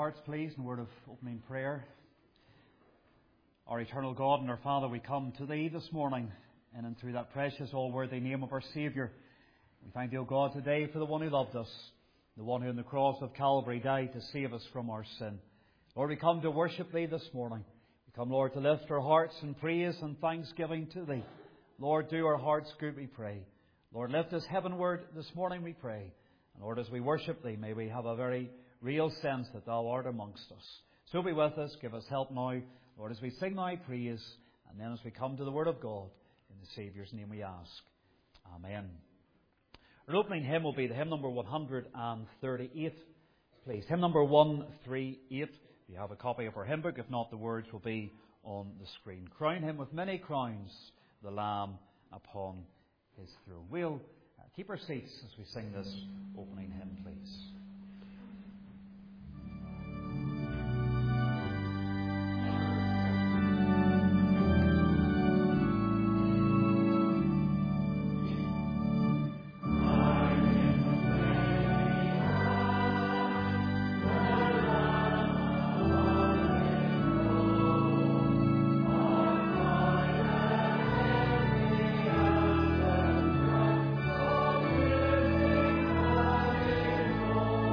hearts, please, in a word of opening prayer. Our eternal God and our Father, we come to Thee this morning, in and through that precious, all-worthy name of our Saviour. We thank Thee, O God, today for the one who loved us, the one who on the cross of Calvary died to save us from our sin. Lord, we come to worship Thee this morning. We come, Lord, to lift our hearts in praise and thanksgiving to Thee. Lord, do our hearts good, we pray. Lord, lift us heavenward this morning, we pray. And Lord, as we worship Thee, may we have a very real sense that Thou art amongst us. So be with us, give us help now, Lord, as we sing Thy praise, and then as we come to the Word of God, in the Saviour's name we ask. Amen. Our opening hymn will be the hymn number 138, please. Hymn number 138. If you have a copy of our hymn book, if not, the words will be on the screen. Crown Him with many crowns, the Lamb upon His throne. We'll keep our seats as we sing this opening hymn, please. Oh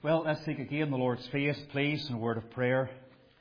Well, let's seek again the Lord's face, please, in a word of prayer.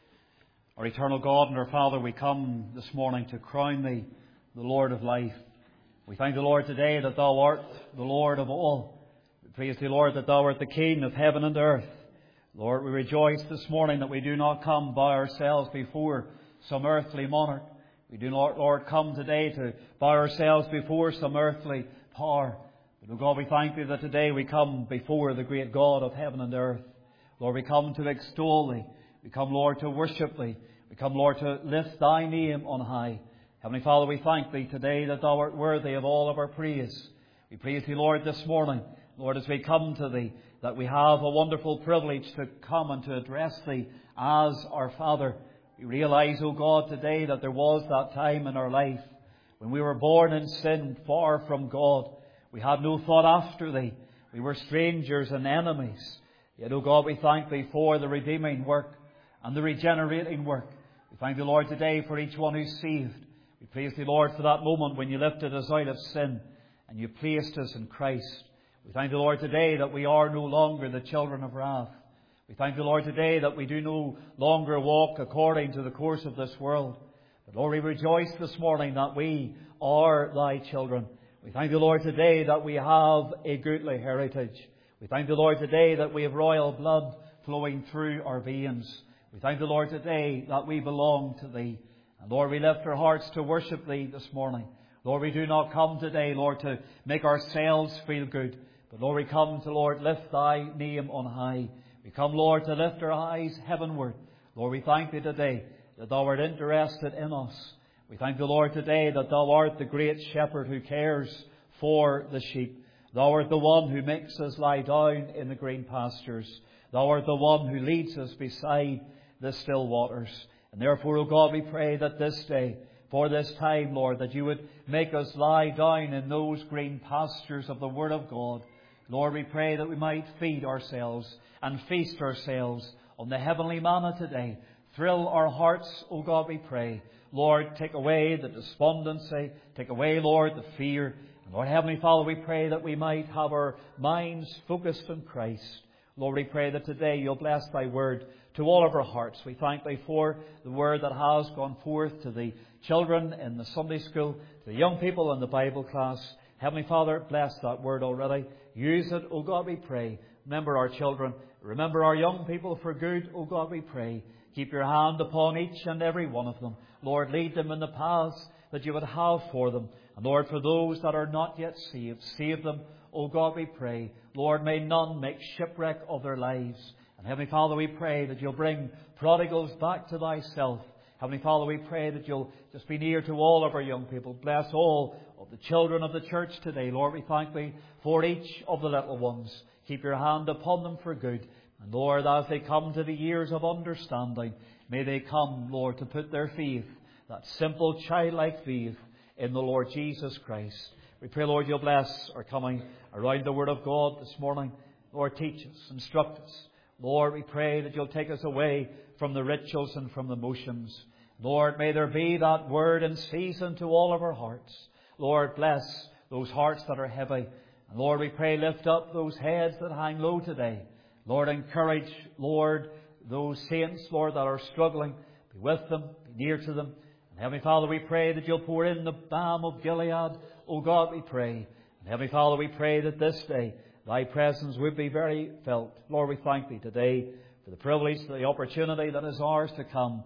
Our eternal God and our Father, we come this morning to crown Thee, the Lord of life. We thank the Lord today that Thou art the Lord of all. We praise Thee, Lord, that Thou art the King of heaven and earth. Lord, we rejoice this morning that we do not come by ourselves before some earthly monarch. We do not, Lord, come today to bow ourselves before some earthly power. But, oh God, we thank Thee that today we come before the great God of heaven and earth. Lord, we come to extol Thee. We come, Lord, to worship Thee. We come, Lord, to lift Thy name on high. Heavenly Father, we thank Thee today that Thou art worthy of all of our praise. We praise Thee, Lord, this morning, Lord, as we come to Thee, that we have a wonderful privilege to come and to address Thee as our Father. We realize, O God, today that there was that time in our life when we were born in sin, far from God. We had no thought after Thee. We were strangers and enemies. Yet, O God, we thank Thee for the redeeming work and the regenerating work. We thank Thee, Lord, today for each one who's saved. We praise Thee, Lord, for that moment when You lifted us out of sin and You placed us in Christ. We thank Thee, Lord, today that we are no longer the children of wrath. We thank Thee, Lord, today that we do no longer walk according to the course of this world. But, Lord, we rejoice this morning that we are Thy children. We thank Thee, Lord, today that we have a goodly heritage. We thank Thee, Lord, today that we have royal blood flowing through our veins. We thank Thee, Lord, today that we belong to Thee. And Lord, we lift our hearts to worship Thee this morning. Lord, we do not come today, Lord, to make ourselves feel good. But Lord, we come to, Lord, lift Thy name on high. We come, Lord, to lift our eyes heavenward. Lord, we thank Thee today that Thou art interested in us. We thank Thee, Lord, today that Thou art the great shepherd who cares for the sheep. Thou art the one who makes us lie down in the green pastures. Thou art the one who leads us beside the still waters. And therefore, O God, we pray that this day, for this time, Lord, that You would make us lie down in those green pastures of the Word of God. Lord, we pray that we might feed ourselves and feast ourselves on the heavenly manna today. Thrill our hearts, O God, we pray. Lord, take away the despondency. Take away, Lord, the fear. And Lord, Heavenly Father, we pray that we might have our minds focused on Christ. Lord, we pray that today You'll bless Thy Word to all of our hearts. We thank Thee for the Word that has gone forth to the children in the Sunday school, to the young people in the Bible class. Heavenly Father, bless that Word already. Use it, O God, we pray. Remember our children. Remember our young people for good, O God, we pray. Keep Your hand upon each and every one of them. Lord, lead them in the paths that You would have for them. And Lord, for those that are not yet saved, save them, O God, we pray. Lord, may none make shipwreck of their lives. And Heavenly Father, we pray that You'll bring prodigals back to Thyself. Heavenly Father, we pray that You'll just be near to all of our young people. Bless all of the children of the church today. Lord, we thank Thee for each of the little ones. Keep Your hand upon them for good. And Lord, as they come to the years of understanding, may they come, Lord, to put their faith, that simple childlike faith, in the Lord Jesus Christ. We pray, Lord, You'll bless our coming around the Word of God this morning. Lord, teach us, instruct us. Lord, we pray that You'll take us away from the rituals and from the motions. Lord, may there be that Word in season to all of our hearts. Lord, bless those hearts that are heavy. And Lord, we pray, lift up those heads that hang low today. Lord, encourage, Lord, those saints, Lord, that are struggling. Be with them, be near to them. And Heavenly Father, we pray that You'll pour in the balm of Gilead. O God, we pray. And Heavenly Father, we pray that this day Thy presence would be very felt. Lord, we thank Thee today for the privilege, the opportunity that is ours to come,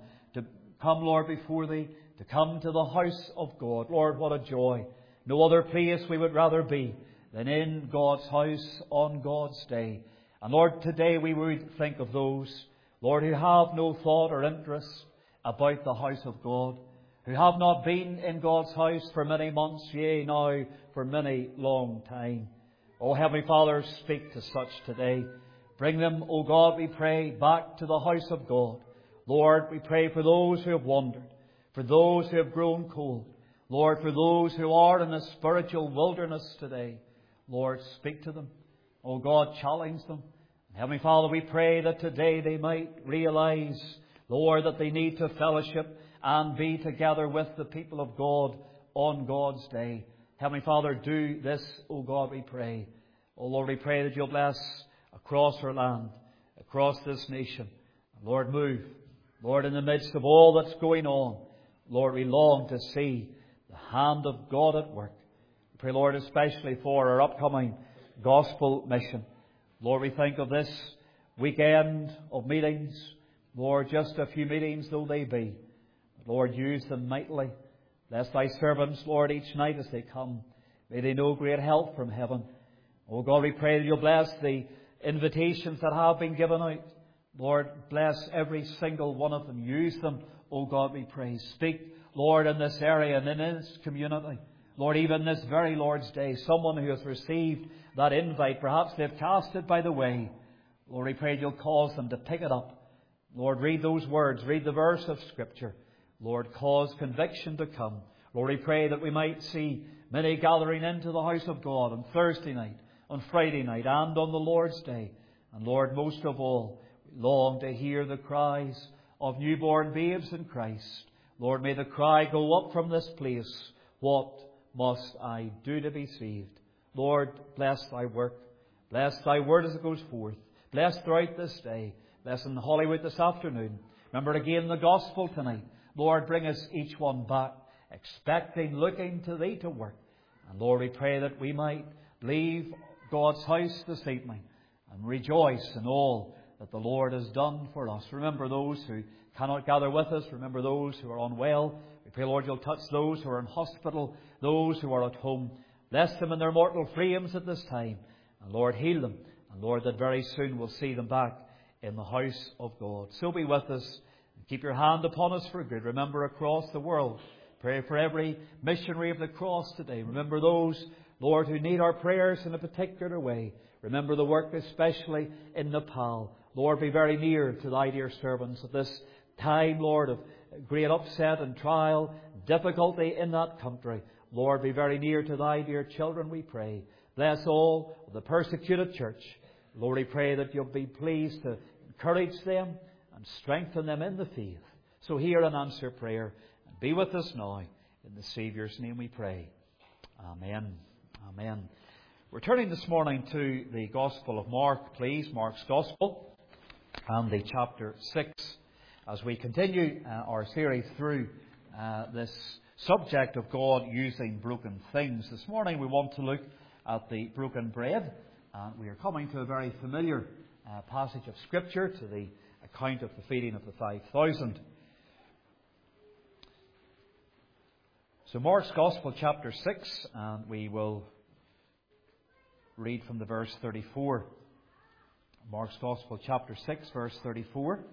Lord, before Thee, to come to the house of God. Lord, what a joy. No other place we would rather be than in God's house on God's day. And Lord, today we would think of those, Lord, who have no thought or interest about the house of God, who have not been in God's house for many months, yea, now for many long time. O Heavenly Father, speak to such today. Bring them, O God, we pray, back to the house of God. Lord, we pray for those who have wandered, for those who have grown cold. Lord, for those who are in a spiritual wilderness today. Lord, speak to them. O God, challenge them. And Heavenly Father, we pray that today they might realize, Lord, that they need to fellowship and be together with the people of God on God's day. Heavenly Father, do this, O God, we pray. O Lord, we pray that You'll bless across our land. across this nation. Lord, move. Lord, in the midst of all that's going on, Lord, we long to see the hand of God at work. We pray, Lord, especially for our upcoming gospel mission. Lord, we think of this weekend of meetings. Lord, just a few meetings though they be. Lord, use them mightily. Bless thy servants, Lord, each night as they come. May they know great help from heaven. Oh God, we pray that you'll bless the invitations that have been given out. Lord, bless every single one of them. Use them, oh God, we pray. Speak, Lord, in this area and in this community. Lord, even this very Lord's Day, someone who has received that invite, perhaps they've cast it by the way. Lord, we pray you'll cause them to pick it up. Lord, read those words, read the verse of Scripture. Lord, cause conviction to come. Lord, we pray that we might see many gathering into the house of God on Thursday night, on Friday night, and on the Lord's Day. And Lord, most of all, we long to hear the cries of newborn babes in Christ. Lord, may the cry go up from this place, what must I do to be saved? Lord, bless thy work. Bless thy word as it goes forth. Bless throughout this day. Bless in Hollywood this afternoon. Remember again the gospel tonight. Lord, bring us each one back, expecting, looking to thee to work. And Lord, we pray that we might leave God's house this evening and rejoice in all that the Lord has done for us. Remember those who cannot gather with us. Remember those who are unwell. We pray, Lord, you'll touch those who are in hospital, those who are at home. Bless them in their mortal frames at this time. And Lord, heal them. And Lord, that very soon we'll see them back in the house of God. So be with us. And keep your hand upon us for good. Remember across the world. Pray for every missionary of the cross today. Remember those, Lord, who need our prayers in a particular way. Remember the work especially in Nepal. Lord, be very near to thy dear servants at this time, Lord, of great upset and trial, difficulty in that country. Lord, be very near to thy dear children, we pray. Bless all of the persecuted church. Lord, we pray that you'll be pleased to encourage them and strengthen them in the faith. So hear and answer prayer. And be with us now. In the Saviour's name we pray. Amen. Amen. We're turning this morning to the Gospel of Mark, please. Mark's Gospel and the chapter 6. As we continue our series through this subject of God using broken things. This morning we want to look at the broken bread. We are coming to a very familiar passage of Scripture, to the account of the feeding of the 5,000. So Mark's Gospel, chapter 6, and we will read from the verse 34. Mark's Gospel, chapter 6, verse 34.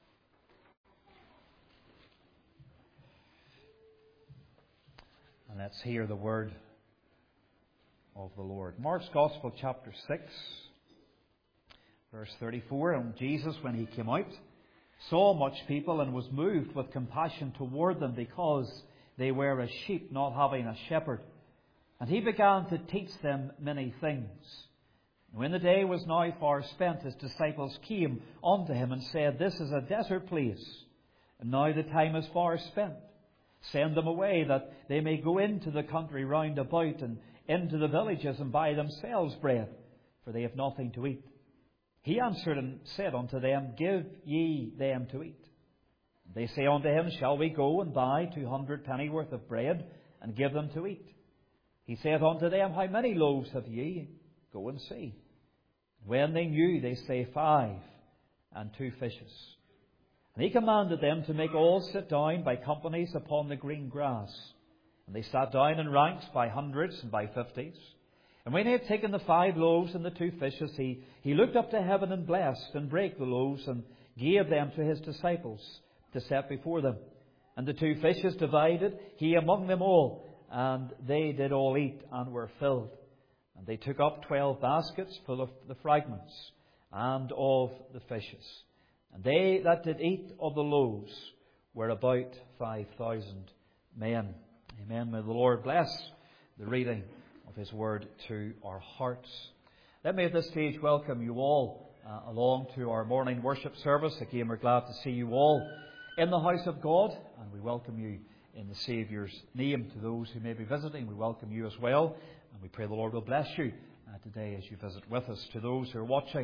And let's hear the word of the Lord. Mark's Gospel, chapter 6, verse 34. And Jesus, when he came out, saw much people and was moved with compassion toward them, because they were as sheep not having a shepherd. And he began to teach them many things. When the day was now far spent, his disciples came unto him and said, This is a desert place, and now the time is far spent. Send them away, that they may go into the country round about, and into the villages, and buy themselves bread, for they have nothing to eat. He answered and said unto them, Give ye them to eat. They say unto him, Shall we go and buy 200 pennyworth of bread, and give them to eat? He saith unto them, How many loaves have ye? Go and see. When they knew, they say 5, and 2 fishes. And he commanded them to make all sit down by companies upon the green grass. And they sat down in ranks by hundreds and by 50s. And when he had taken the 5 loaves and the 2 fishes, he looked up to heaven and blessed, and brake the loaves, and gave them to his disciples to set before them. And the 2 fishes divided he among them all, and they did all eat, and were filled. And they took up 12 baskets full of the fragments, and of the fishes. And they that did eat of the loaves were about 5,000 men. Amen. May the Lord bless the reading of his word to our hearts. Let me at this stage welcome you all along to our morning worship service. Again, we're glad to see you all in the house of God, and we welcome you in the Saviour's name. To those who may be visiting, we welcome you as well, and we pray the Lord will bless you today as you visit with us. To those who are watching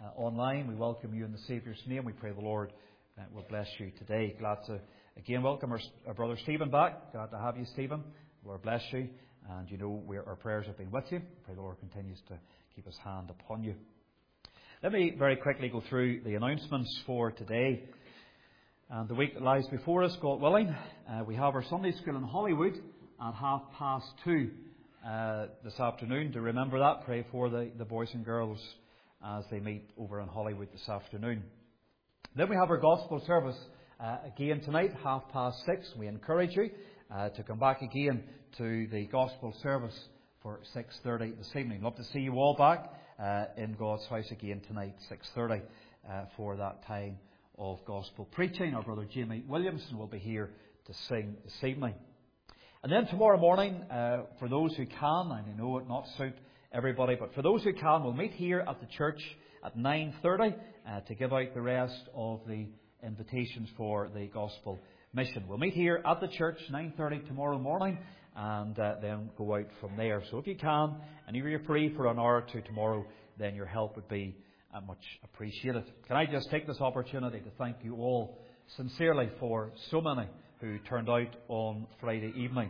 online. We welcome you in the Saviour's name. We pray the Lord will bless you today. Glad to again welcome our brother Stephen back. Glad to have you, Stephen. Lord bless you. And you know our prayers have been with you. Pray the Lord continues to keep His hand upon you. Let me very quickly go through the announcements for today. And the week that lies before us, God willing, we have our Sunday school in Hollywood at 2:30 this afternoon. To remember that, pray for the boys and girls as they meet over in Hollywood this afternoon. Then we have our gospel service again tonight, 6:30. We encourage you to come back again to the gospel service for 6:30 this evening. Love to see you all back in God's house again tonight, 6:30, for that time of gospel preaching. Our brother Jamie Williamson will be here to sing this evening. And then tomorrow morning, for those who can, and I know it not suit everybody, but for those who can, we'll meet here at the church at 9:30 to give out the rest of the invitations for the gospel mission. We'll meet here at the church 9:30 tomorrow morning and then go out from there. So if you can, and if you're free for an hour or two tomorrow, then your help would be much appreciated. Can I just take this opportunity to thank you all sincerely for so many who turned out on Friday evening.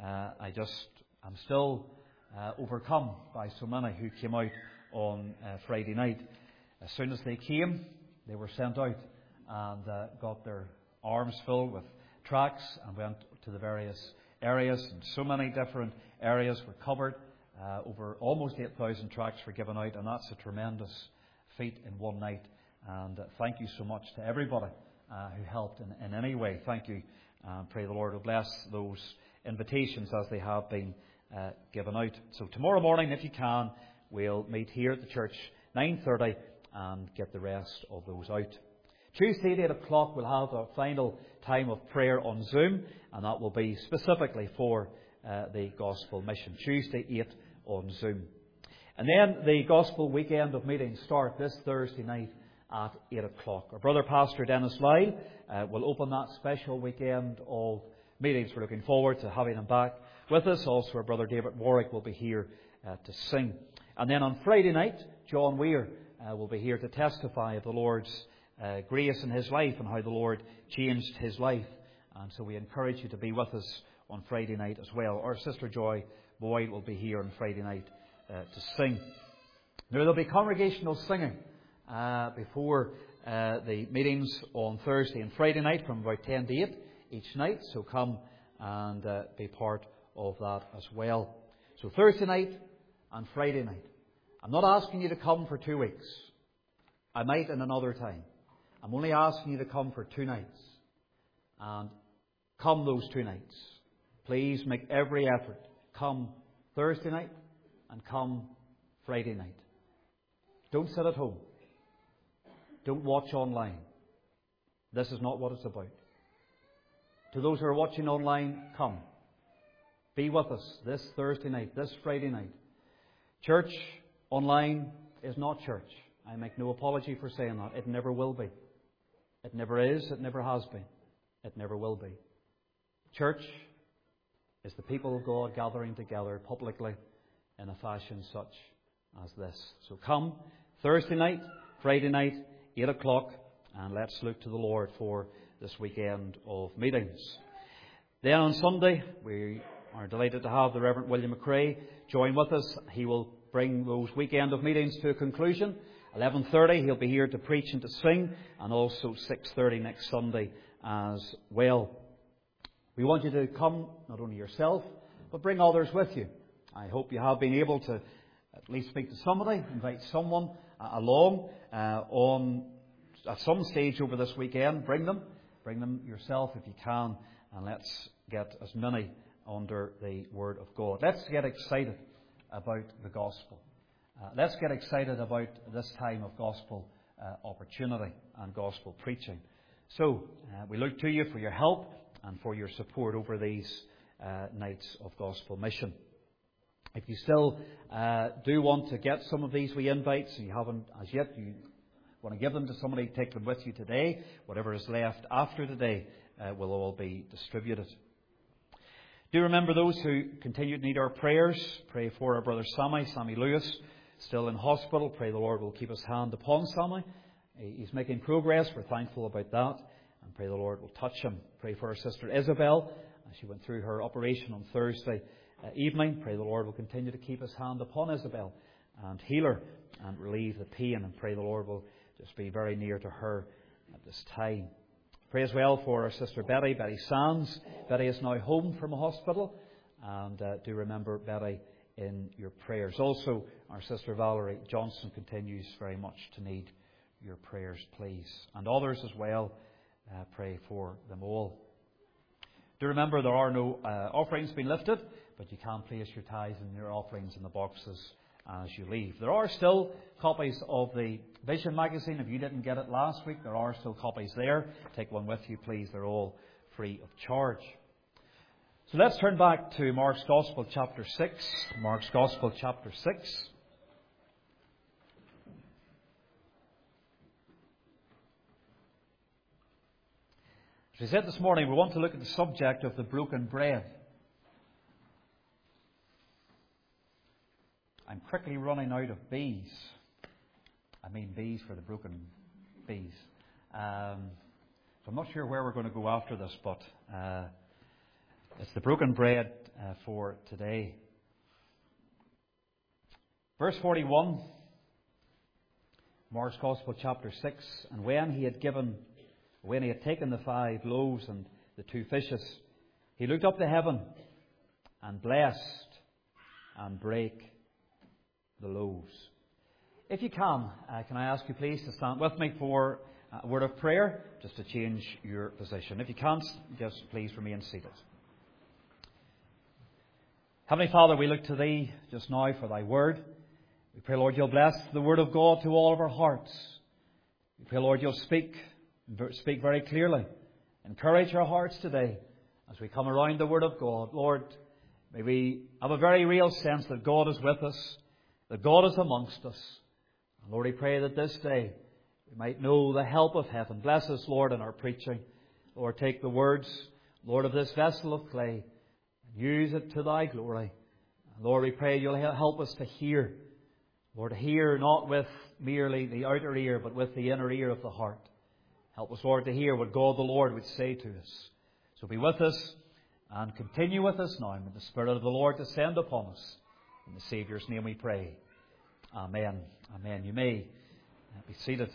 I'm still overcome by so many who came out on Friday night. As soon as they came, they were sent out and got their arms filled with tracts and went to the various areas. And so many different areas were covered. Over almost 8,000 tracts were given out, and that's a tremendous feat in one night. And thank you so much to everybody who helped in any way. Thank you. Pray the Lord will bless those invitations as they have been given out. So tomorrow morning, if you can, we'll meet here at the church 9:30 and get the rest of those out. Tuesday at 8 o'clock we'll have a final time of prayer on Zoom, and that will be specifically for the gospel mission. Tuesday 8 on Zoom. And then the gospel weekend of meetings start this Thursday night at 8 o'clock. Our brother Pastor Dennis Lyle will open that special weekend of meetings. We're looking forward to having him back with us. Also, our brother David Warwick will be here to sing. And then on Friday night, John Weir will be here to testify of the Lord's grace in his life and how the Lord changed his life. And so we encourage you to be with us on Friday night as well. Our sister Joy Boyd will be here on Friday night to sing. Now, there'll be congregational singing before the meetings on Thursday and Friday night from about 10 to 8 each night. So come and be part of that as well. So Thursday night and Friday night. I'm not asking you to come for 2 weeks. I might in another time. I'm only asking you to come for 2 nights. And come those 2 nights. Please make every effort. Come Thursday night and come Friday night. Don't sit at home. Don't watch online. This is not what it's about. To those who are watching online, come. Be with us this Thursday night, this Friday night. Church online is not church. I make no apology for saying that. It never will be. It never is. It never has been. It never will be. Church is the people of God gathering together publicly in a fashion such as this. So come Thursday night, Friday night, 8 o'clock, and let's look to the Lord for this weekend of meetings. Then on Sunday, we are delighted to have the Reverend William McRae join with us. He will bring those weekend of meetings to a conclusion. 11:30, he'll be here to preach and to sing, and also 6:30 next Sunday as well. We want you to come, not only yourself, but bring others with you. I hope you have been able to at least speak to somebody, invite someone along at some stage over this weekend. Bring them yourself if you can, and let's get as many under the Word of God. Let's get excited about the gospel. Let's get excited about this time of gospel opportunity and gospel preaching. So, we look to you for your help and for your support over these nights of gospel mission. If you still do want to get some of these wee invites and you haven't as yet, you want to give them to somebody, take them with you today. Whatever is left after today will all be distributed. Do remember those who continue to need our prayers. Pray for our brother Sammy Lewis. still in hospital. Pray the Lord will keep His hand upon Sammy. He's making progress. We're thankful about that. And pray the Lord will touch him. Pray for our sister Isabel. She went through her operation on Thursday evening. Pray the Lord will continue to keep His hand upon Isabel and heal her and relieve the pain. And pray the Lord will just be very near to her at this time. Pray as well for our sister Betty Sands. Betty is now home from a hospital. And do remember Betty in your prayers. Also, our sister Valerie Johnson continues very much to need your prayers, please. And others as well, pray for them all. Do remember there are no offerings being lifted, but you can place your tithes and your offerings in the boxes as you leave. There are still copies of the Vision magazine. If you didn't get it last week, there are still copies there. Take one with you, please. They're all free of charge. So let's turn back to Mark's Gospel, chapter 6. Mark's Gospel, chapter 6. As we said this morning, we want to look at the subject of the broken bread. I'm quickly running out of bees. I mean bees for the broken bees. So I'm not sure where we're going to go after this, but it's the broken bread for today. Verse 41, Mark's Gospel, chapter 6. And when he had taken the 5 loaves and the 2 fishes, he looked up to heaven and blessed and brake the loaves. If you can I ask you please to stand with me for a word of prayer, just to change your position. If you can't, just please remain seated. Heavenly Father, we look to Thee just now for Thy word. We pray, Lord, You'll bless the word of God to all of our hearts. We pray, Lord, You'll speak very clearly. Encourage our hearts today as we come around the word of God. Lord, may we have a very real sense that God is with us, that God is amongst us. And Lord, we pray that this day we might know the help of heaven. Bless us, Lord, in our preaching. Lord, take the words, Lord, of this vessel of clay and use it to Thy glory. And Lord, we pray You'll help us to hear. Lord, hear not with merely the outer ear, but with the inner ear of the heart. Help us, Lord, to hear what God the Lord would say to us. So be with us and continue with us now. May the Spirit of the Lord descend upon us. In the Saviour's name we pray. Amen. Amen. You may be seated.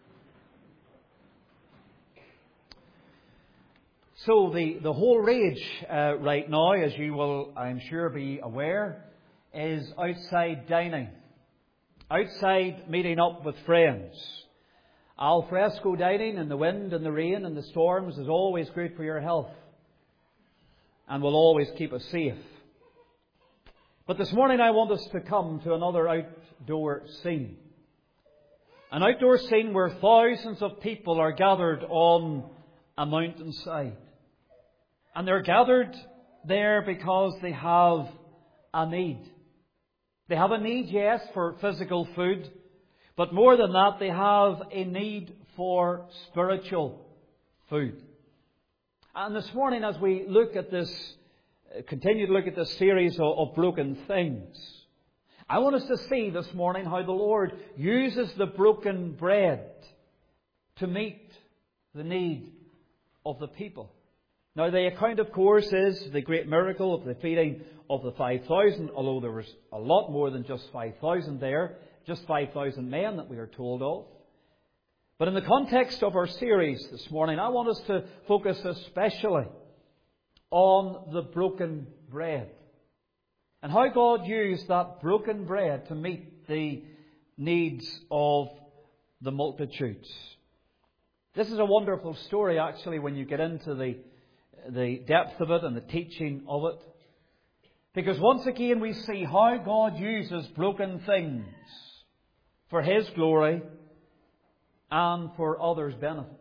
So the whole rage right now, as you will, I'm sure, be aware, is outside dining. Outside meeting up with friends. Al fresco dining in the wind and the rain and the storms is always good for your health and will always keep us safe. But this morning I want us to come to another outdoor scene. An outdoor scene where thousands of people are gathered on a mountainside. And they're gathered there because they have a need. They have a need, yes, for physical food. But more than that, they have a need for spiritual food. And this morning, as we look at this, continue to look at this series of broken things, I want us to see this morning how the Lord uses the broken bread to meet the need of the people. Now, the account, of course, is the great miracle of the feeding of the 5,000, although there was a lot more than just 5,000 there. Just 5,000 men that we are told of. But in the context of our series this morning, I want us to focus especially on the broken bread. And how God used that broken bread to meet the needs of the multitudes. This is a wonderful story, actually, when you get into the depth of it and the teaching of it. Because once again we see how God uses broken things for His glory and for others' benefit.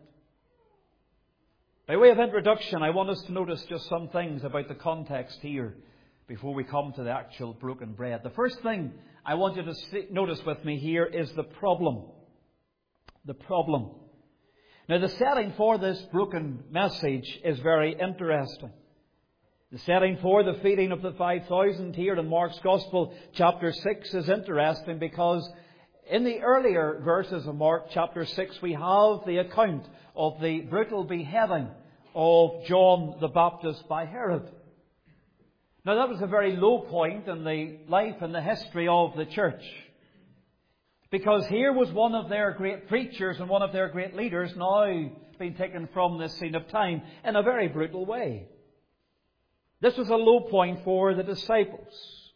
By way of introduction, I want us to notice just some things about the context here before we come to the actual broken bread. The first thing I want you to notice with me here is the problem. The problem. Now, the setting for this broken message is very interesting. The setting for the feeding of the 5,000 here in Mark's Gospel, chapter 6, is interesting because in the earlier verses of Mark chapter 6 we have the account of the brutal beheading of John the Baptist by Herod. Now that was a very low point in the life and the history of the church. Because here was one of their great preachers and one of their great leaders now being taken from this scene of time in a very brutal way. This was a low point for the disciples.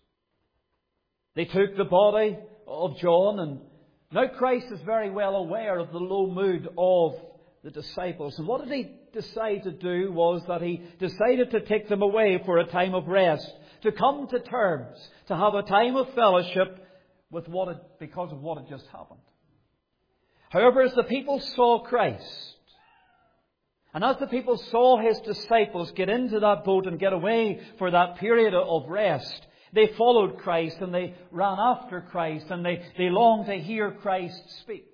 They took the body of John, and now Christ is very well aware of the low mood of the disciples. And what did He decide to do was that He decided to take them away for a time of rest, to come to terms, to have a time of fellowship with because of what had just happened. However, as the people saw Christ, and as the people saw His disciples get into that boat and get away for that period of rest, they followed Christ and they ran after Christ and they longed to hear Christ speak.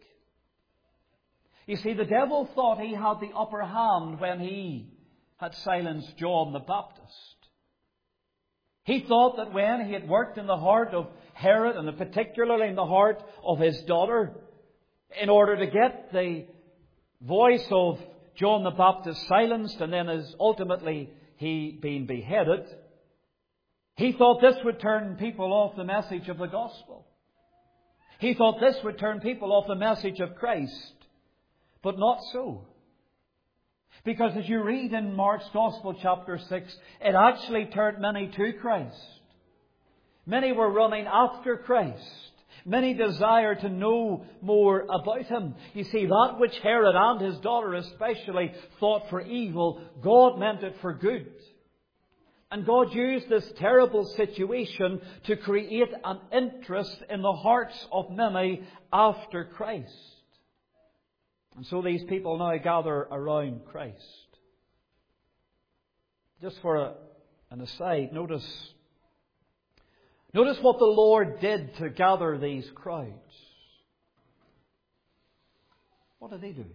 You see, the devil thought he had the upper hand when he had silenced John the Baptist. He thought that when he had worked in the heart of Herod, and particularly in the heart of his daughter, in order to get the voice of John the Baptist silenced, and then as ultimately he being beheaded, he thought this would turn people off the message of the gospel. He thought this would turn people off the message of Christ. But not so. Because as you read in Mark's Gospel chapter 6, it actually turned many to Christ. Many were running after Christ. Many desired to know more about Him. You see, that which Herod and his daughter especially thought for evil, God meant it for good. And God used this terrible situation to create an interest in the hearts of many after Christ. And so these people now gather around Christ. Just for an aside, notice what the Lord did to gather these crowds. What did He do?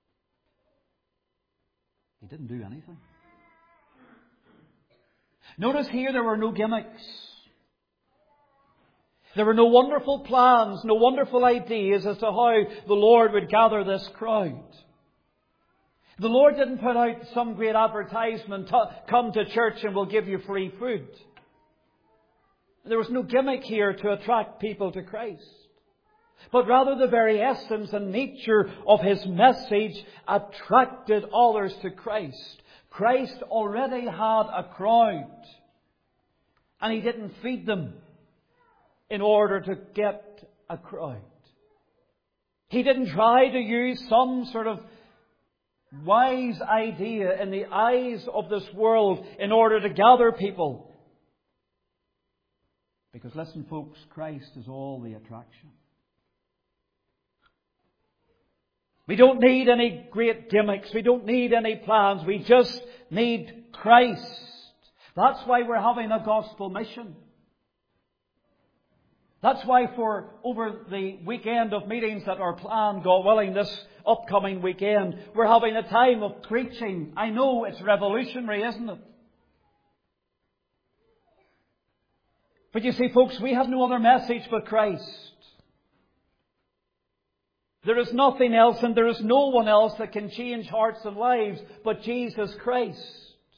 He didn't do anything. Notice here there were no gimmicks. There were no wonderful plans, no wonderful ideas as to how the Lord would gather this crowd. The Lord didn't put out some great advertisement, come to church and we'll give you free food. There was no gimmick here to attract people to Christ. But rather the very essence and nature of His message attracted others to Christ. Christ already had a crowd. And He didn't feed them in order to get a crowd. He didn't try to use some sort of wise idea in the eyes of this world in order to gather people. Because listen, folks, Christ is all the attraction. We don't need any great gimmicks. We don't need any plans. We just need Christ. That's why we're having a gospel mission. That's why for over the weekend of meetings that are planned, God willing, this upcoming weekend, we're having a time of preaching. I know it's revolutionary, isn't it? But you see, folks, we have no other message but Christ. There is nothing else and there is no one else that can change hearts and lives but Jesus Christ.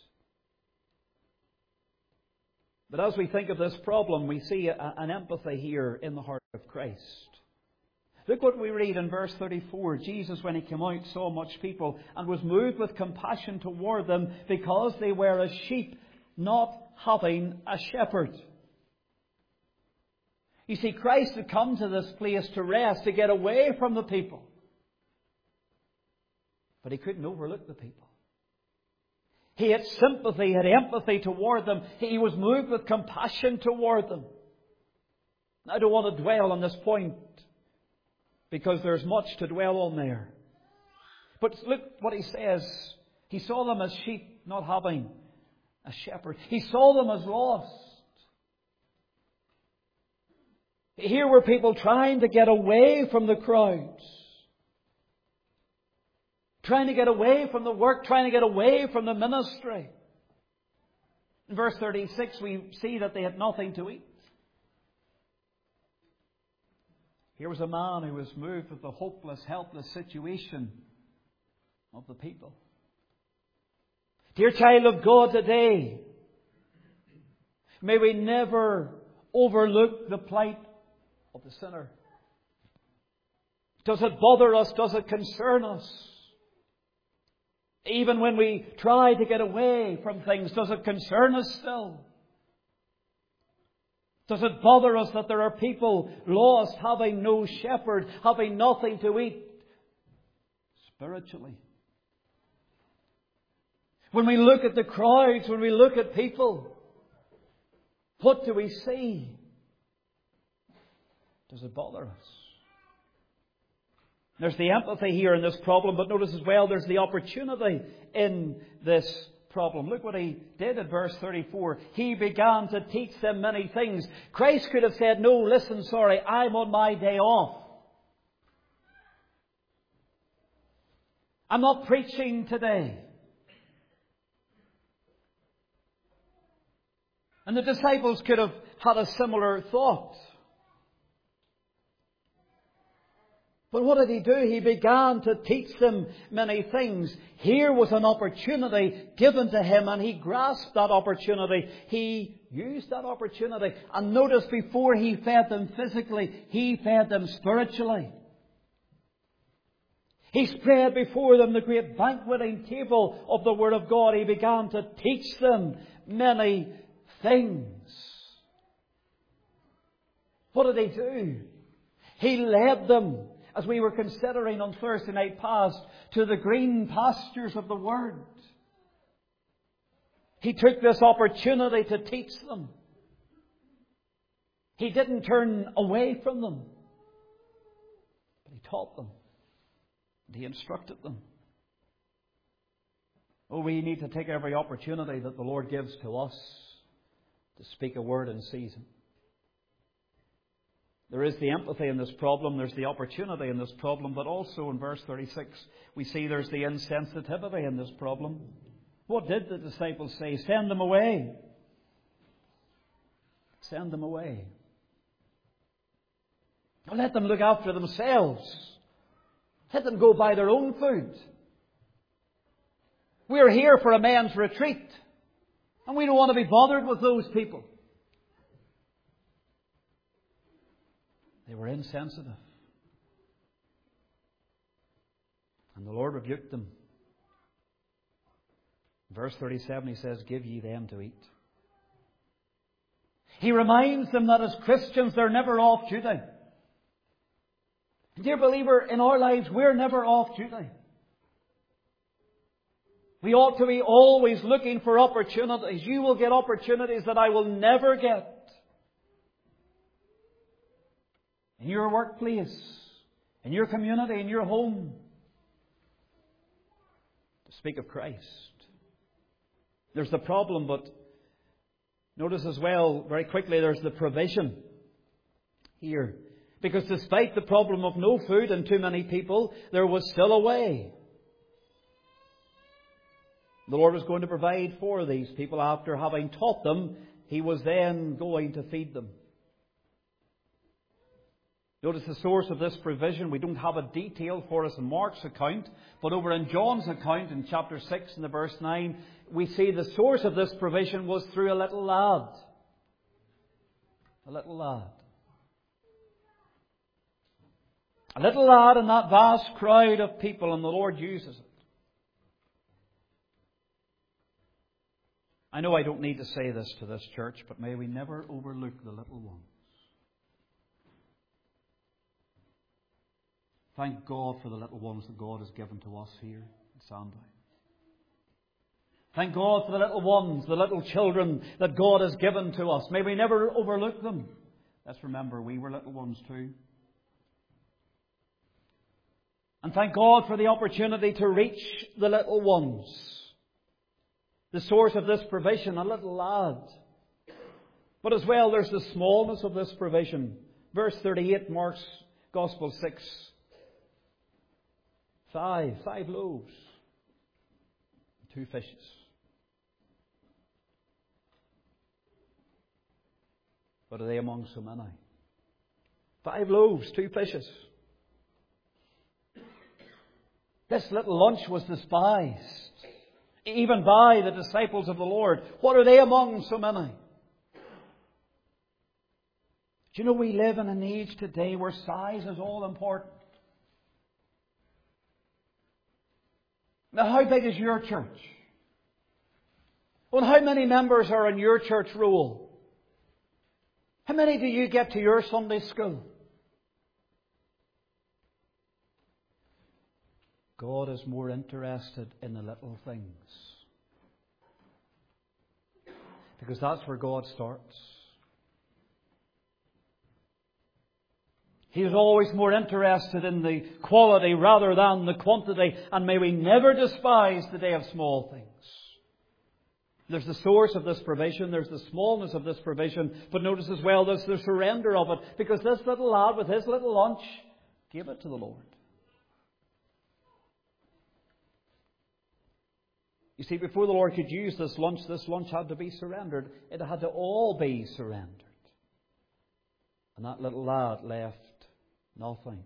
But as we think of this problem, we see an empathy here in the heart of Christ. Look what we read in verse 34. Jesus, when He came out, saw much people and was moved with compassion toward them because they were as sheep not having a shepherd. You see, Christ had come to this place to rest, to get away from the people. But He couldn't overlook the people. He had sympathy, had empathy toward them. He was moved with compassion toward them. I don't want to dwell on this point because there's much to dwell on there. But look what He says. He saw them as sheep not having a shepherd. He saw them as lost. Here were people trying to get away from the crowds. Trying to get away from the work, trying to get away from the ministry. In verse 36 we see that they had nothing to eat. Here was a man who was moved with the hopeless, helpless situation of the people. Dear child of God, today, may we never overlook the plight of the sinner. Does it bother us? Does it concern us? Even when we try to get away from things, does it concern us still? Does it bother us that there are people lost, having no shepherd, having nothing to eat spiritually? When we look at the crowds, when we look at people, what do we see? Does it bother us? There's the empathy here in this problem, but notice as well there's the opportunity in this problem. Look what he did at verse 34. He began to teach them many things. Christ could have said, no, listen, sorry, I'm on my day off. I'm not preaching today. And the disciples could have had a similar thought. But what did he do? He began to teach them many things. Here was an opportunity given to him, and he grasped that opportunity. He used that opportunity. And notice, before he fed them physically, he fed them spiritually. He spread before them the great banqueting table of the Word of God. He began to teach them many things. What did he do? He led them, as we were considering on Thursday night past, to the green pastures of the Word. He took this opportunity to teach them. He didn't turn away from them, but he taught them. And he instructed them. Oh, we need to take every opportunity that the Lord gives to us to speak a word in season. There is the empathy in this problem, there's the opportunity in this problem, but also in verse 36 we see there's the insensitivity in this problem. What did the disciples say? Send them away. Send them away. Let them look after themselves. Let them go buy their own food. We're here for a men's retreat, and we don't want to be bothered with those people. They were insensitive. And the Lord rebuked them. Verse 37, he says, give ye them to eat. He reminds them that as Christians, they're never off duty. Dear believer, in our lives, we're never off duty. We ought to be always looking for opportunities. You will get opportunities that I will never get. In your workplace, in your community, in your home, to speak of Christ. There's the problem, but notice as well, very quickly, there's the provision here. Because despite the problem of no food and too many people, there was still a way. The Lord was going to provide for these people. After having taught them, He was then going to feed them. Notice the source of this provision. We don't have a detail for us in Mark's account, but over in John's account in chapter 6 and the verse 9, we see the source of this provision was through a little lad. A little lad. A little lad in that vast crowd of people, and the Lord uses it. I know I don't need to say this to this church, but may we never overlook the little ones. Thank God for the little ones that God has given to us here in Sandown. Thank God for the little ones, the little children that God has given to us. May we never overlook them. Let's remember, we were little ones too. And thank God for the opportunity to reach the little ones. The source of this provision, a little lad. But as well, there's the smallness of this provision. Verse 38, Mark's Gospel 6. Five loaves, 2 fishes. But are they among so many? 5 loaves, 2 fishes. This little lunch was despised, even by the disciples of the Lord. What are they among so many? Do you know we live in an age today where size is all important? Now, how big is your church? Well, how many members are in your church roll? How many do you get to your Sunday school? God is more interested in the little things. Because that's where God starts. He is always more interested in the quality rather than the quantity. And may we never despise the day of small things. There's the source of this provision. There's the smallness of this provision. But notice as well, there's the surrender of it. Because this little lad with his little lunch gave it to the Lord. You see, before the Lord could use this lunch had to be surrendered. It had to all be surrendered. And that little lad left nothing.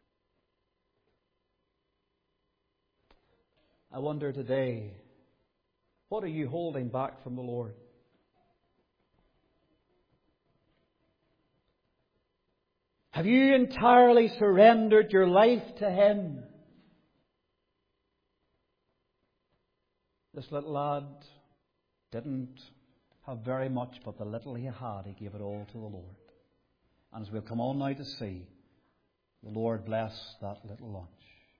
I wonder today, what are you holding back from the Lord? Have you entirely surrendered your life to Him? This little lad didn't have very much, but the little he had, he gave it all to the Lord. And as we'll come on now to see, the Lord bless that little lunch.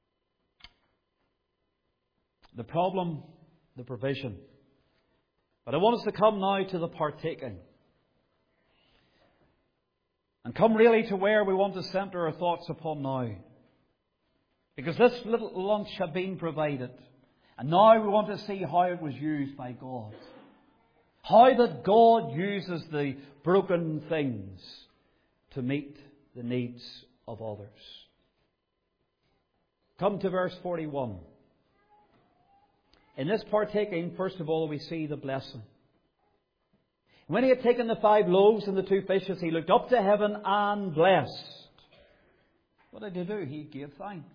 The problem, the provision. But I want us to come now to the partaking. And come really to where we want to centre our thoughts upon now. Because this little lunch had been provided. And now we want to see how it was used by God. How that God uses the broken things to meet the needs of others. Come to verse 41. In this partaking, first of all, we see the blessing. When he had taken the 5 loaves and the 2 fishes, he looked up to heaven and blessed. What did he do? He gave thanks.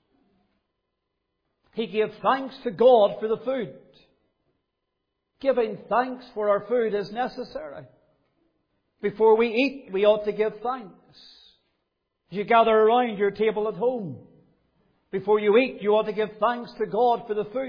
He gave thanks to God for the food. Giving thanks for our food is necessary. Before we eat, we ought to give thanks. As you gather around your table at home, before you eat, you ought to give thanks to God for the food.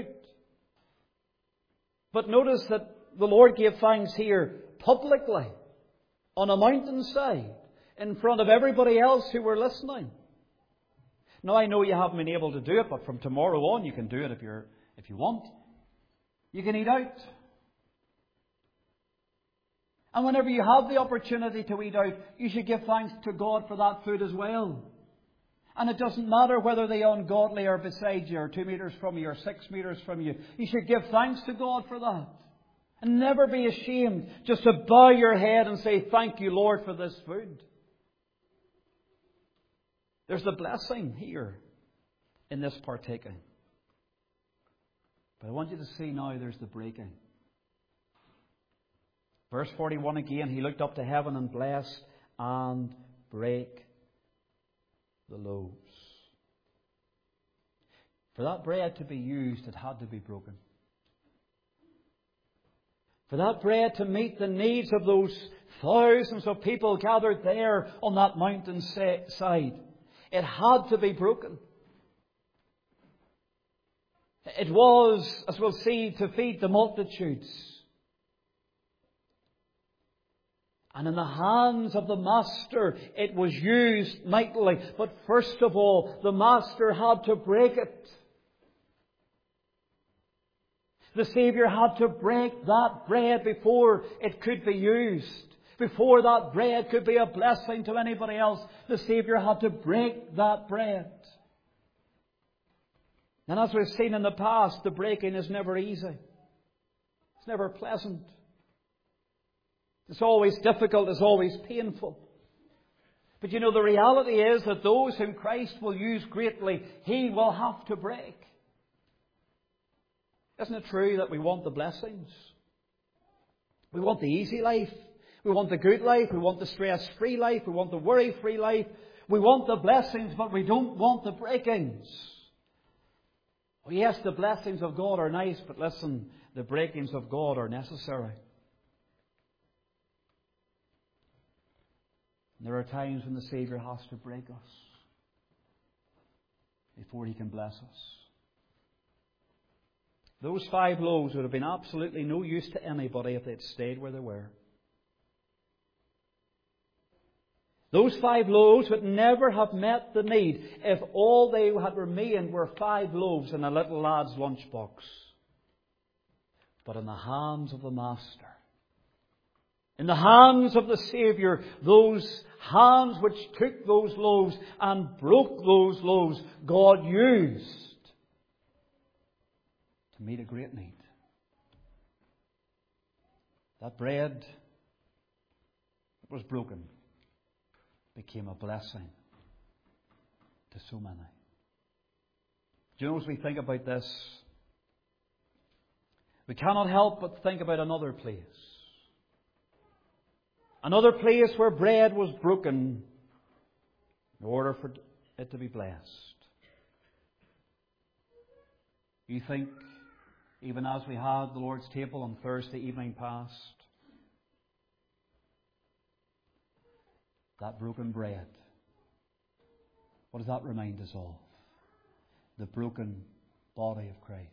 But notice that the Lord gave thanks here publicly, on a mountainside, in front of everybody else who were listening. Now, I know you haven't been able to do it, but from tomorrow on you can do it if you want. You can eat out. And whenever you have the opportunity to eat out, you should give thanks to God for that food as well. And it doesn't matter whether the ungodly are beside you, or 2 meters from you, or 6 meters from you. You should give thanks to God for that. And never be ashamed just to bow your head and say, "Thank you, Lord, for this food." There's the blessing here in this partaking. But I want you to see now there's the breaking. Verse 41 again, he looked up to heaven and blessed and brake the loaves. For that bread to be used, it had to be broken. For that bread to meet the needs of those thousands of people gathered there on that mountain side, it had to be broken. It was, as we'll see, to feed the multitudes. And in the hands of the Master, it was used mightily. But first of all, the Master had to break it. The Saviour had to break that bread before it could be used. Before that bread could be a blessing to anybody else, the Saviour had to break that bread. And as we've seen in the past, the breaking is never easy. It's never pleasant. It's always difficult. It's always painful. But you know, the reality is that those whom Christ will use greatly, He will have to break. Isn't it true that we want the blessings? We want the easy life. We want the good life. We want the stress-free life. We want the worry-free life. We want the blessings, but we don't want the breakings. Oh, yes, the blessings of God are nice, but listen, the breakings of God are necessary. There are times when the Saviour has to break us before He can bless us. Those 5 loaves would have been absolutely no use to anybody if they'd stayed where they were. Those 5 loaves would never have met the need if all they had remained were 5 loaves in a little lad's lunchbox. But in the hands of the Master, in the hands of the Saviour, those hands which took those loaves and broke those loaves, God used to meet a great need. That bread that was broken became a blessing to so many. Do you know, as we think about this, we cannot help but think about another place. Another place where bread was broken in order for it to be blessed. You think, even as we had the Lord's table on Thursday evening past, that broken bread, what does that remind us of? The broken body of Christ.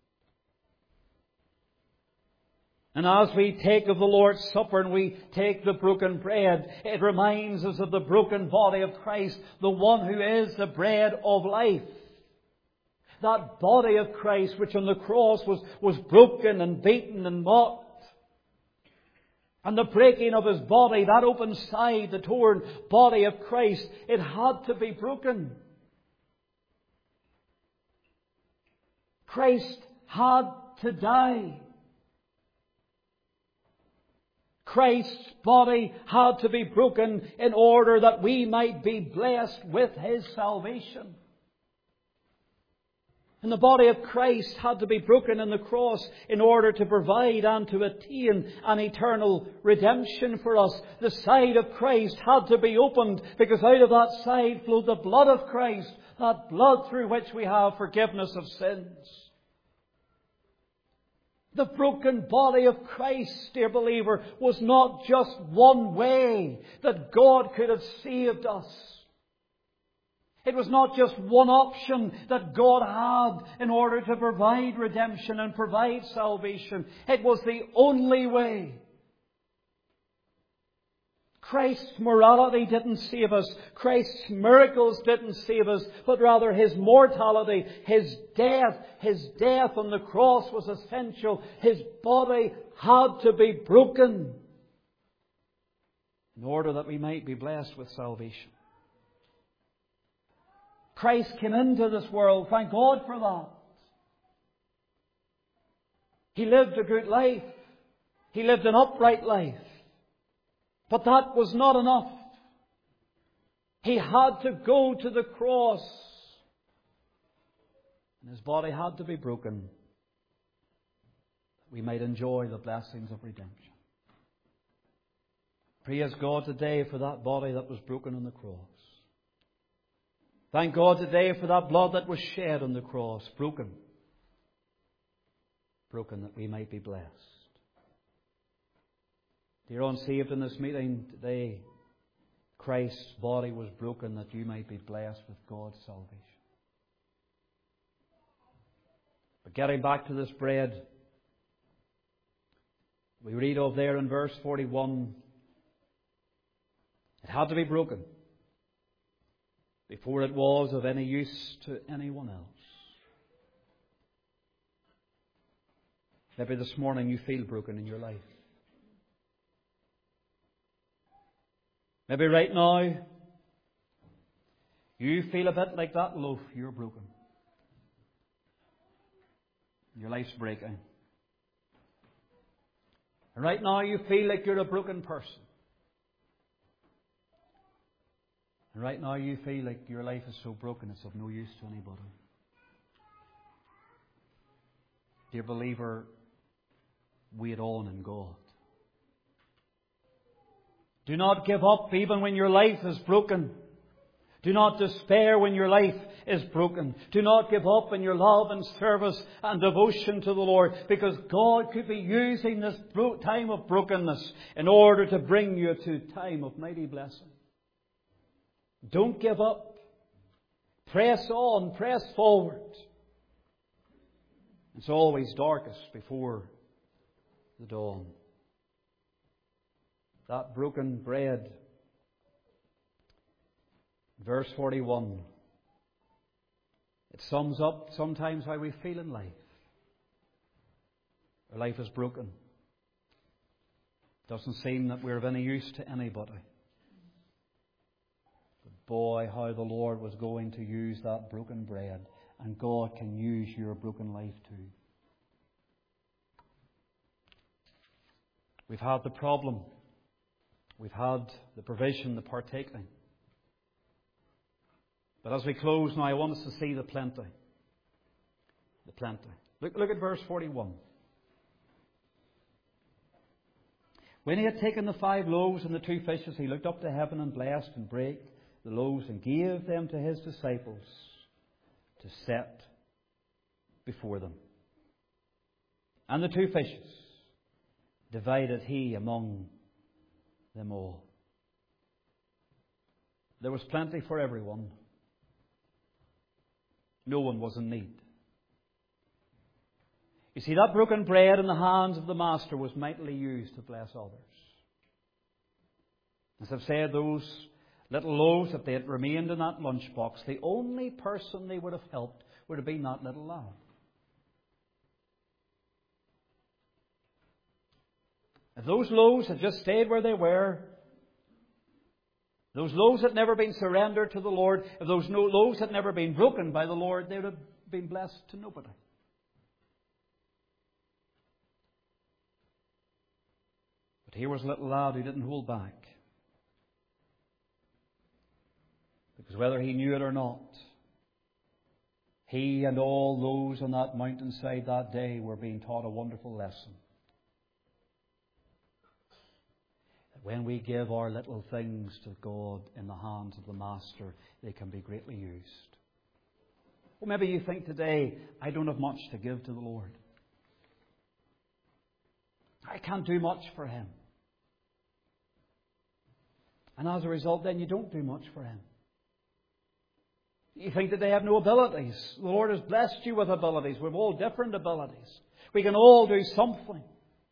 And as we take of the Lord's Supper and we take the broken bread, it reminds us of the broken body of Christ, the one who is the bread of life. That body of Christ which on the cross was broken and beaten and mocked. And the breaking of His body, that open side, the torn body of Christ, it had to be broken. Christ had to die. Christ's body had to be broken in order that we might be blessed with His salvation. And the body of Christ had to be broken on the cross in order to provide and to attain an eternal redemption for us. The side of Christ had to be opened because out of that side flowed the blood of Christ, that blood through which we have forgiveness of sins. The broken body of Christ, dear believer, was not just one way that God could have saved us. It was not just one option that God had in order to provide redemption and provide salvation. It was the only way. Christ's morality didn't save us. Christ's miracles didn't save us. But rather His mortality, His death on the cross was essential. His body had to be broken in order that we might be blessed with salvation. Christ came into this world. Thank God for that. He lived a good life. He lived an upright life. But that was not enough. He had to go to the cross. And His body had to be broken that we might enjoy the blessings of redemption. Praise God today for that body that was broken on the cross. Thank God today for that blood that was shed on the cross, broken. Broken that we might be blessed. Dear unsaved in this meeting today, Christ's body was broken that you might be blessed with God's salvation. But getting back to this bread, we read of there in verse 41, it had to be broken before it was of any use to anyone else. Maybe this morning you feel broken in your life. Maybe right now you feel a bit like that loaf. You're broken. Your life's breaking. And right now you feel like you're a broken person. And right now you feel like your life is so broken it's of no use to anybody. Dear believer, wait on in God. Do not give up even when your life is broken. Do not despair when your life is broken. Do not give up in your love and service and devotion to the Lord, because God could be using this time of brokenness in order to bring you to a time of mighty blessing. Don't give up. Press on, press forward. It's always darkest before the dawn. That broken bread. Verse 41. It sums up sometimes how we feel in life. Our life is broken. It doesn't seem that we're of any use to anybody. But boy, how the Lord was going to use that broken bread. And God can use your broken life too. We've had the problem. We've had the provision, the partaking. But as we close now, I want us to see the plenty. The plenty. Look at verse 41. When he had taken the 5 loaves and the 2 fishes, he looked up to heaven and blessed and brake the loaves and gave them to his disciples to set before them. And the 2 fishes divided he among them all. There was plenty for everyone. No one was in need. You see, that broken bread in the hands of the Master was mightily used to bless others. As I've said, those little loaves, if they had remained in that lunchbox, the only person they would have helped would have been that little lad. If those loaves had just stayed where they were, those loaves had never been surrendered to the Lord, if those loaves had never been broken by the Lord, they would have been blessed to nobody. But here was a little lad who didn't hold back. Because whether he knew it or not, he and all those on that mountainside that day were being taught a wonderful lesson. When we give our little things to God in the hands of the Master, they can be greatly used. Well, maybe you think today, I don't have much to give to the Lord. I can't do much for Him. And as a result, then you don't do much for Him. You think that they have no abilities. The Lord has blessed you with abilities. We've all different abilities. We can all do something.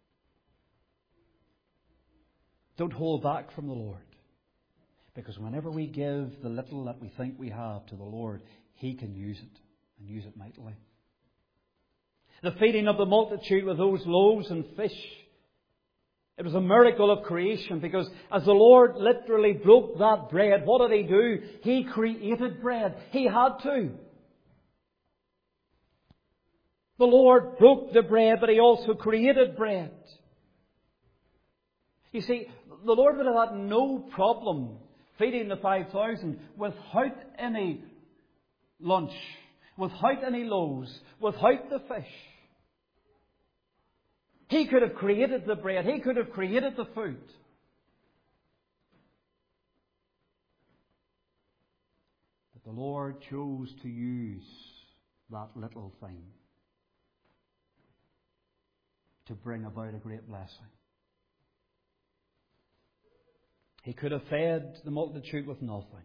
Don't hold back from the Lord. Because whenever we give the little that we think we have to the Lord, He can use it, and use it mightily. The feeding of the multitude with those loaves and fish, it was a miracle of creation, because as the Lord literally broke that bread, what did He do? He created bread. He had to. The Lord broke the bread, but He also created bread. You see, the Lord would have had no problem feeding the 5,000 without any lunch, without any loaves, without the fish. He could have created the bread. He could have created the food. But the Lord chose to use that little thing to bring about a great blessing. He could have fed the multitude with nothing.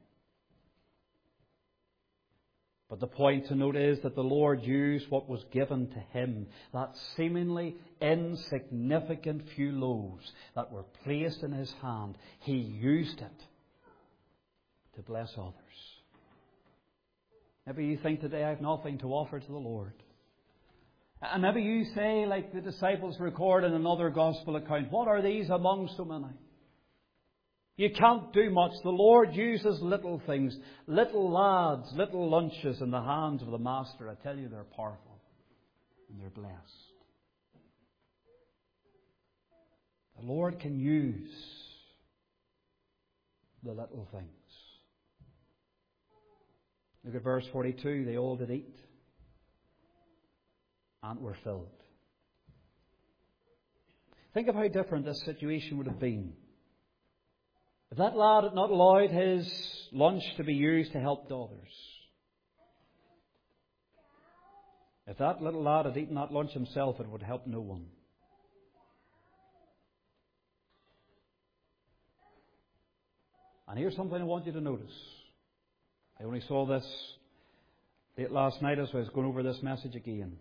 But the point to note is that the Lord used what was given to Him, that seemingly insignificant few loaves that were placed in His hand. He used it to bless others. Maybe you think today, I have nothing to offer to the Lord. And maybe you say, like the disciples record in another gospel account, what are these among so many? You can't do much. The Lord uses little things, little lads, little lunches in the hands of the Master. I tell you, they're powerful and they're blessed. The Lord can use the little things. Look at verse 42. They all did eat and were filled. Think of how different this situation would have been If that lad had not allowed his lunch to be used to help others, if that little lad had eaten that lunch himself, it would help no one. And here's something I want you to notice. I only saw this late last night as I was going over this message again.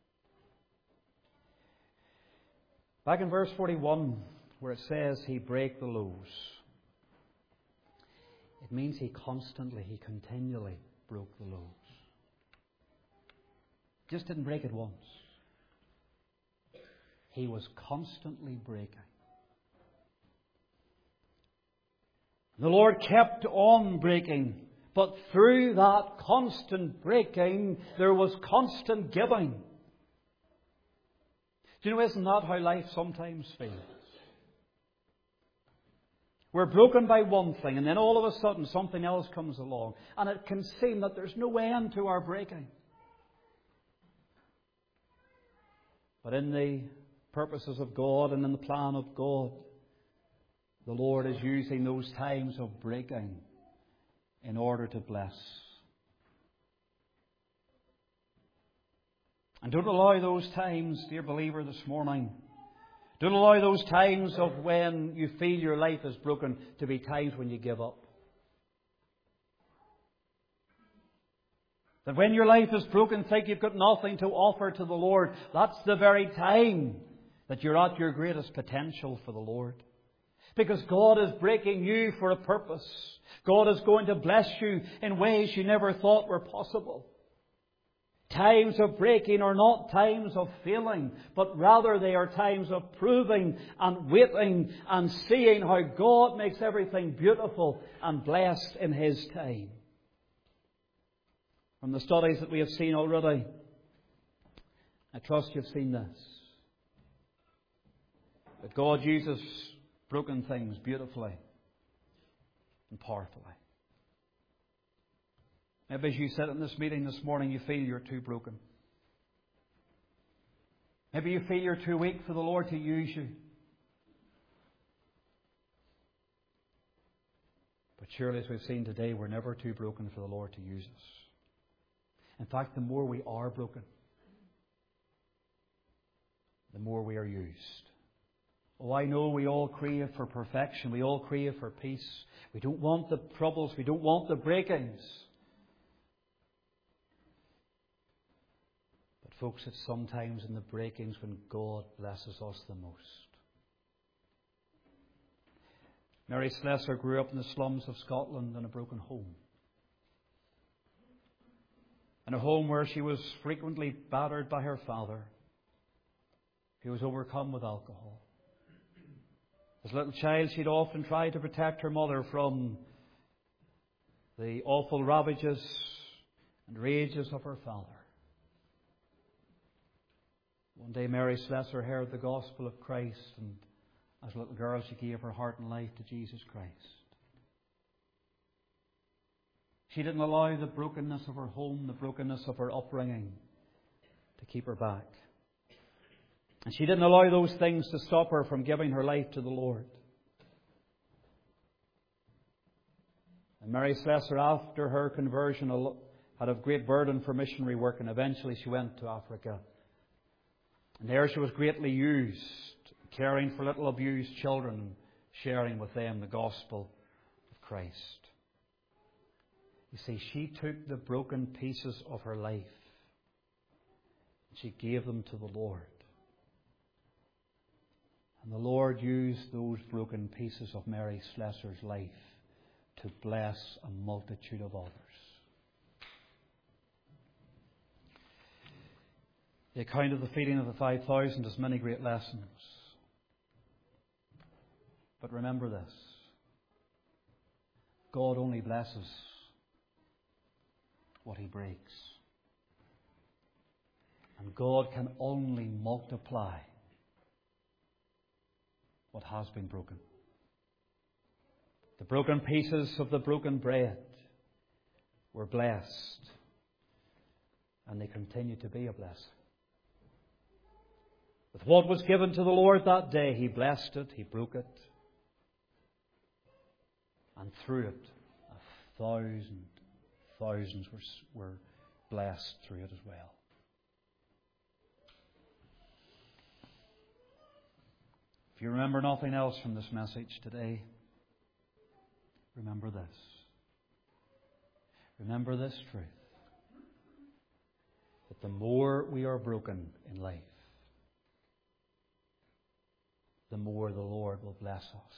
Back in verse 41, where it says he brake the loaves, it means he continually broke the loaves. Just didn't break it once. He was constantly breaking. The Lord kept on breaking, but through that constant breaking, there was constant giving. Do you know, isn't that how life sometimes feels? We're broken by one thing, and then all of a sudden something else comes along, and it can seem that there's no end to our breaking. But in the purposes of God and in the plan of God, the Lord is using those times of breaking in order to bless. And don't allow those times, dear believer, this morning, don't allow those times of when you feel your life is broken to be times when you give up. That when your life is broken, think you've got nothing to offer to the Lord. That's the very time that you're at your greatest potential for the Lord. Because God is breaking you for a purpose. God is going to bless you in ways you never thought were possible. Times of breaking are not times of failing, but rather they are times of proving and waiting and seeing how God makes everything beautiful and blessed in His time. From the studies that we have seen already, I trust you've seen this. That God uses broken things beautifully and powerfully. Maybe as you sit in this meeting this morning, you feel you're too broken. Maybe you feel you're too weak for the Lord to use you. But surely, as we've seen today, we're never too broken for the Lord to use us. In fact, the more we are broken, the more we are used. Oh, I know we all crave for perfection. We all crave for peace. We don't want the troubles. We don't want the breakings. But folks, it's sometimes in the breakings when God blesses us the most. Mary Slessor grew up in the slums of Scotland in a broken home. In a home where she was frequently battered by her father, who was overcome with alcohol. As a little child, she'd often tried to protect her mother from the awful ravages and rages of her father. One day, Mary Slessor heard the gospel of Christ, and as a little girl, she gave her heart and life to Jesus Christ. She didn't allow the brokenness of her home, the brokenness of her upbringing, to keep her back. And she didn't allow those things to stop her from giving her life to the Lord. And Mary Slessor, after her conversion, had a great burden for missionary work, and eventually she went to Africa. And there she was greatly used, caring for little abused children and sharing with them the gospel of Christ. You see, she took the broken pieces of her life and she gave them to the Lord. And the Lord used those broken pieces of Mary Slessor's life to bless a multitude of others. The account of the feeding of the 5,000 has many great lessons. But remember this: God only blesses what He breaks. And God can only multiply what has been broken. The broken pieces of the broken bread were blessed, and they continue to be a blessing. With what was given to the Lord that day, He blessed it, He broke it, And through it, thousands were blessed through it as well. If you remember nothing else from this message today, remember this. Remember this truth. That the more we are broken in life, the more the Lord will bless us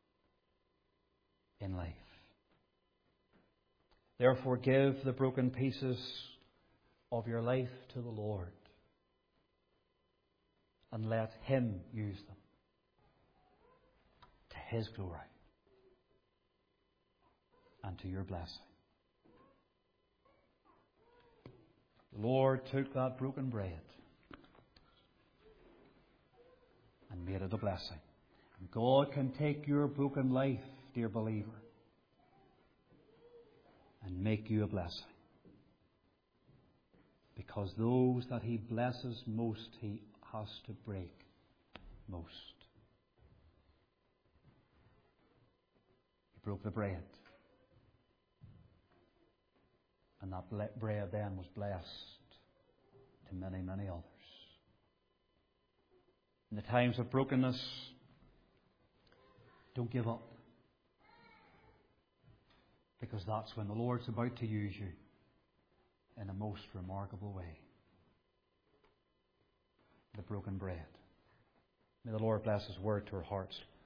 in life. Therefore, give the broken pieces of your life to the Lord and let Him use them to His glory and to your blessing. The Lord took that broken bread and made it a blessing. And God can take your broken life, dear believer, and make you a blessing. Because those that He blesses most, He has to break most. He broke the bread. And that bread then was blessed to many, many others. In the times of brokenness, don't give up. Because that's when the Lord's about to use you in a most remarkable way. The broken bread. May the Lord bless His word to our hearts.